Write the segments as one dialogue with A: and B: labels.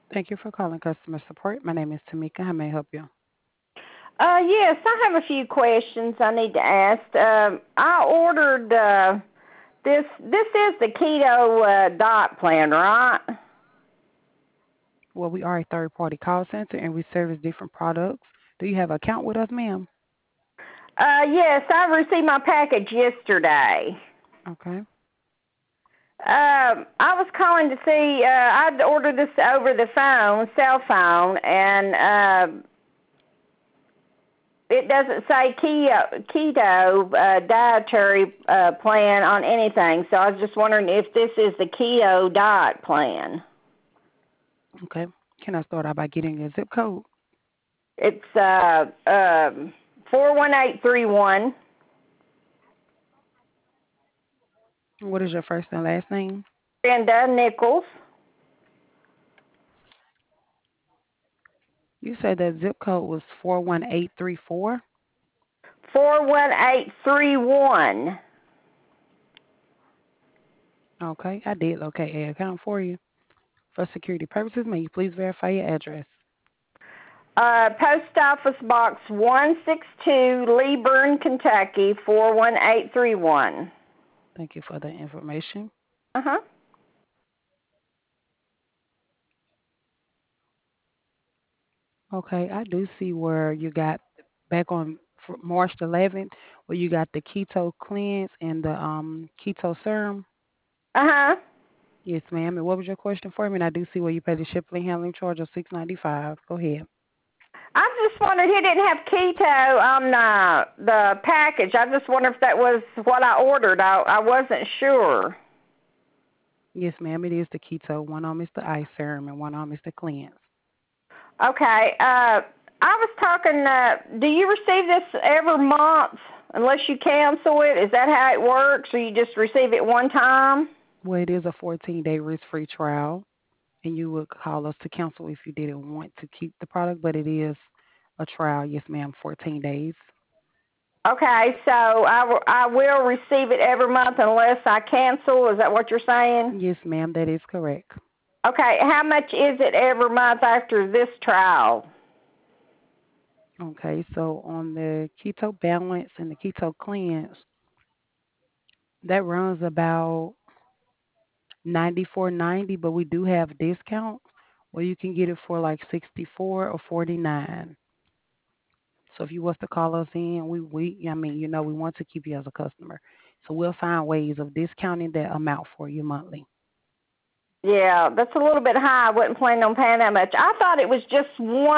A: Thank you for calling customer support. My name is Tamika. How may I help you?
B: Yes, I have a few questions I need to ask. I ordered this. This is the keto diet plan, right?
A: Well, we are a third party call center and we service different products. Do you have an account with us, ma'am?
B: Yes, I received my package yesterday.
A: Okay.
B: I was calling to see. I'd ordered this over the phone, cell phone, and it doesn't say keto dietary plan on anything. So I was just wondering if this is the keto diet plan.
A: Okay. Can I start out by getting your zip code?
B: It's 41831.
A: What is your first and last name?
B: Brenda Nichols.
A: You said that zip code was 41834.
B: 41831.
A: Okay. I did locate an account for you. For security purposes, may you please verify your address?
B: Post Office Box 162, Leeburn, Kentucky 41831.
A: Thank you for the information.
B: Uh huh.
A: Okay. I do see where you got back on March 11th, where you got the keto cleanse and the keto serum.
B: Uh huh.
A: Yes, ma'am. And what was your question for me? And I do see where you paid the shipping and handling charge of $6.95. Go ahead.
B: I just wondered he didn't have keto on the package. I just wondered if that was what I ordered. I wasn't sure.
A: Yes, ma'am. It is the keto. One on is the eye serum and one on is the cleanse.
B: Okay. I was talking. Do you receive this every month unless you cancel it? Is that how it works, or you just receive it one time?
A: Well, it is a 14-day risk-free trial, and you would call us to cancel if you didn't want to keep the product, but it is a trial. Yes, ma'am. 14 days.
B: Okay, so I will receive it every month unless I cancel. Is that what you're saying?
A: Yes, ma'am. That is correct.
B: Okay, how much is it every month after this trial?
A: Okay, so on the keto balance and the keto cleanse, that runs about 94.90, but we do have discounts where you can get it for like 64 or 49. So if you was to call us in, we I mean, we want to keep you as a customer. So we'll find ways of discounting that amount for you monthly.
B: Yeah, that's a little bit high. I wasn't planning on paying that much. I thought it was just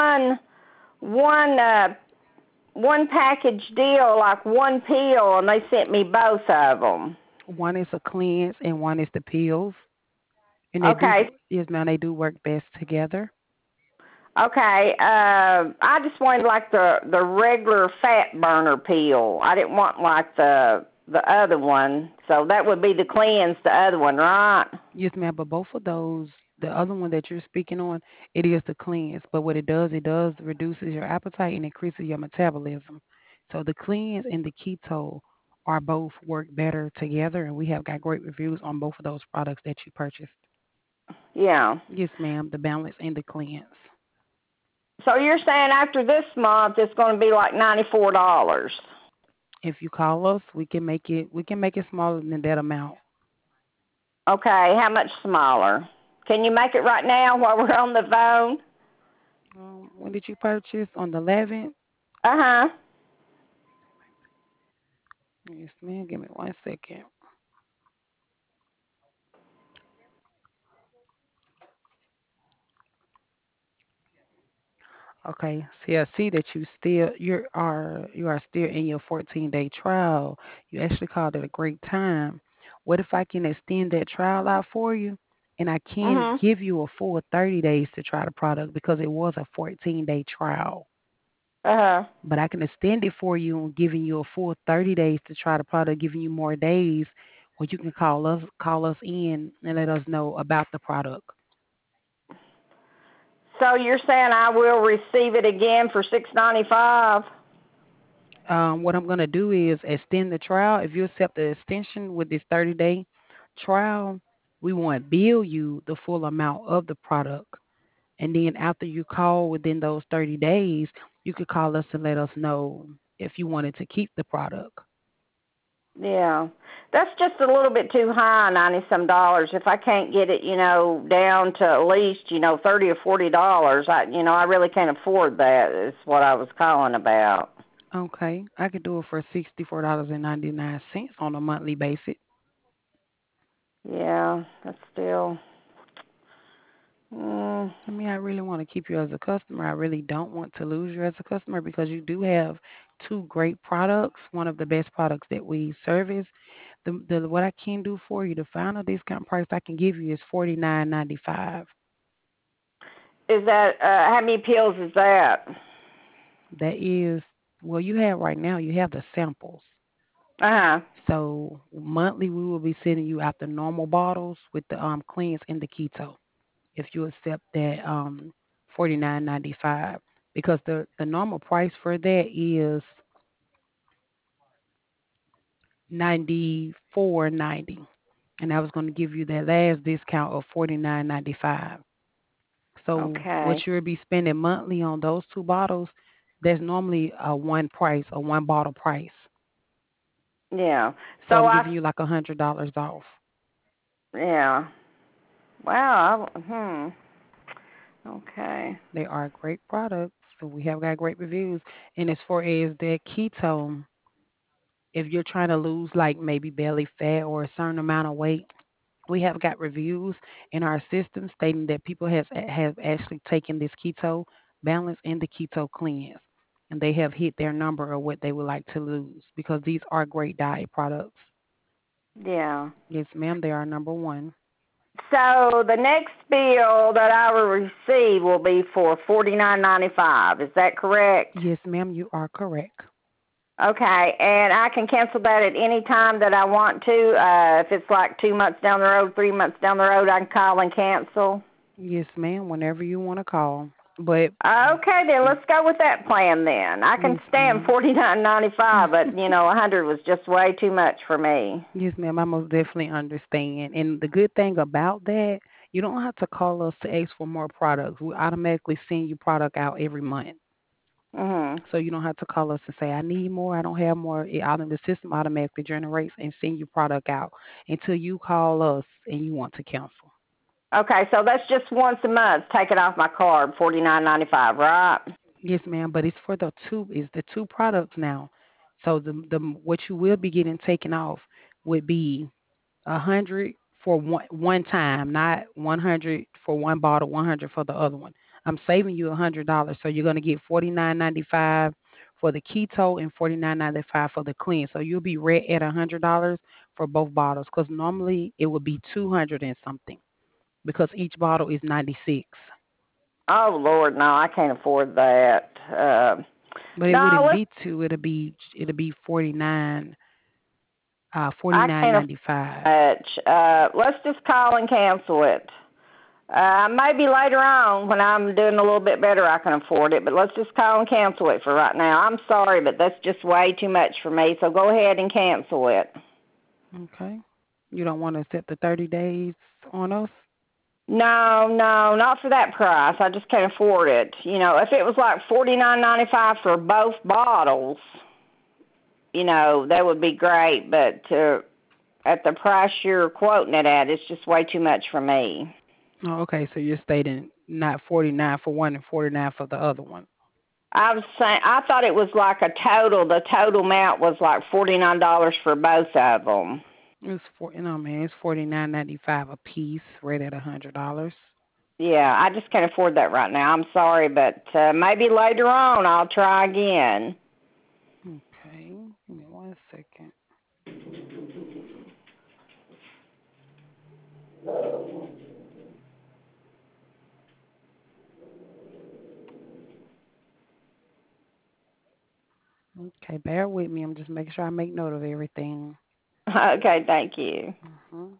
B: one one package deal, like one pill, and they sent me both of them.
A: One is a cleanse and one is the pills. And they do,
B: Okay,
A: yes, ma'am, they do work best together.
B: okay. I just wanted like the regular fat burner pill. I didn't want like the other one. So that would be the cleanse, the other one, right?
A: Yes, ma'am, but both of those, the other one that you're speaking on, it is the cleanse. But what it does reduces your appetite and increases your metabolism. So the cleanse and the keto are both work better together, and we have got great reviews on both of those products that you purchased.
B: Yeah.
A: Yes, ma'am, the balance and the cleanse.
B: So you're saying after this month it's going to be like $94?
A: If you call us, we can make it smaller than that amount.
B: Okay. How much smaller? Can you make it right now while we're on the phone?
A: When did you purchase? On the 11th?
B: Uh huh.
A: Yes, ma'am. Give me 1 second. Okay. See, I see that you are still in your 14-day trial. You actually called it a great time. What if I can extend that trial out for you, and I can
B: Mhm.
A: give you a full 30 days to try the product because it was a 14-day trial.
B: Uh huh.
A: But I can extend it for you and giving you a full 30 days to try the product, giving you more days where you can call us in and let us know about the product.
B: So you're saying I will receive it again for 6.95?
A: What I'm going to do is extend the trial. If you accept the extension with this 30-day trial, we won't bill you the full amount of the product. And then after you call within those 30 days, you could call us and let us know if you wanted to keep the product.
B: Yeah. That's just a little bit too high, 90 some dollars. If I can't get it, down to at least, 30 or $40, I really can't afford that. Is what I was calling about.
A: Okay, I could do it for $64.99 on a monthly basis.
B: Yeah, that's still mm,
A: I mean, I really want to keep you as a customer. I really don't want to lose you as a customer because you do have two great products, one of the best products that we service. The what I can do for you, the final discount price I can give you is $49.95.
B: is that how many pills is that?
A: That is, well, you have right now, you have the samples.
B: Uh-huh.
A: So monthly, we will be sending you out the normal bottles with the cleanse and the keto. If you accept that 49.95, because the normal price for that is 94.90, and I was going to give you that last discount of 49.95. So
B: Okay.
A: what you'll be spending monthly on those two bottles, there's normally a one price, a one bottle price.
B: Yeah.
A: So
B: So
A: I'm
B: I
A: giving you like $100 off.
B: yeah. Wow. Okay.
A: They are great products. So we have got great reviews. And as far as that keto, if you're trying to lose like maybe belly fat or a certain amount of weight, we have got reviews in our system stating that people have actually taken this keto balance and the keto cleanse, and they have hit their number of what they would like to lose because these are great diet products.
B: Yeah.
A: Yes, ma'am, they are number one.
B: So the next bill that I will receive will be for 49.95. Is that correct?
A: Yes, ma'am, you are correct.
B: Okay, and I can cancel that at any time that I want to. If it's like 2 months down the road, 3 months down the road, I can call and cancel.
A: Yes, ma'am, whenever you want to call. But
B: Okay, then let's go with that plan then. I can
A: yes,
B: stand
A: ma'am.
B: 49.95, but 100 was just way too much for me.
A: Yes, ma'am, I most definitely understand. And the good thing about that, you don't have to call us to ask for more products. We automatically send you product out every month.
B: Mhm.
A: So you don't have to call us and say, I need more, I don't have more. The system automatically generates and send you product out until you call us and you want to cancel.
B: Okay, so that's just once a month. Take it off my card, 49.95, right?
A: Yes, ma'am, but it's the two products now. So the what you will be getting taken off would be 100 for one time, not 100 for one bottle, 100 for the other one. I'm saving you $100, so you're gonna get 49.95 for the keto and 49.95 for the clean. So you'll be right at $100 for both bottles, because normally it would be 200 and something because each bottle is 96.
B: Oh Lord, no, I can't afford that.
A: But it
B: No,
A: wouldn't
B: let's.
A: be two. It'll be 49,
B: I can't
A: 49.95.
B: afford much. Let's just call and cancel it. Maybe later on when I'm doing a little bit better, I can afford it. But let's just call and cancel it for right now. I'm sorry, but that's just way too much for me. So go ahead and cancel it.
A: Okay. You don't want to set the 30 days on us?
B: No, no, not for that price. I just can't afford it. If it was like 49.95 for both bottles, that would be great. But at the price you're quoting it at, it's just way too much for me.
A: Oh, okay. So you're stating not 49 for one and 49 for the other one.
B: I was saying I thought it was like a total. The total amount was like $49 for both of them.
A: Man, it's 49.95 a piece, right at $100.
B: Yeah, I just can't afford that right now. I'm sorry, but maybe later on I'll try again.
A: Okay, give me 1 second. Okay, bear with me. I'm just making sure I make note of everything.
B: Okay, thank you.
A: hmm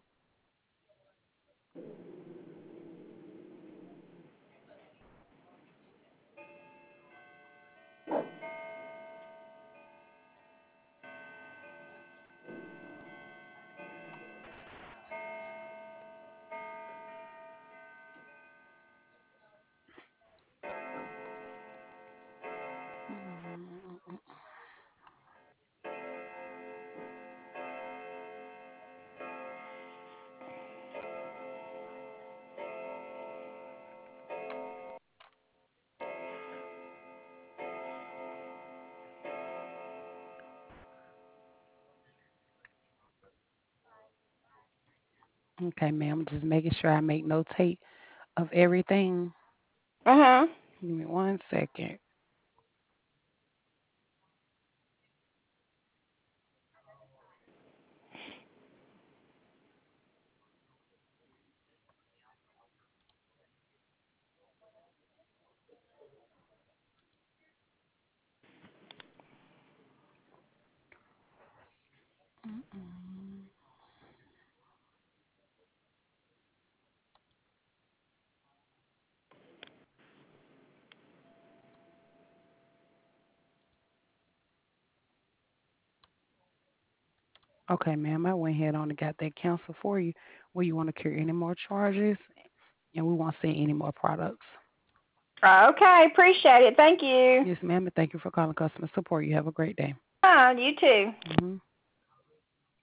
A: Okay, ma'am. Just making sure I make notate of everything.
B: Uh-huh.
A: Give me 1 second. Mm-mm. Okay, ma'am. I went ahead on and got that cancel for you. Where you want to carry any more charges, and we won't see any more products.
B: Okay, appreciate it. Thank you.
A: Yes, ma'am. And thank you for calling customer support. You have a great day.
B: You too.
A: Hmm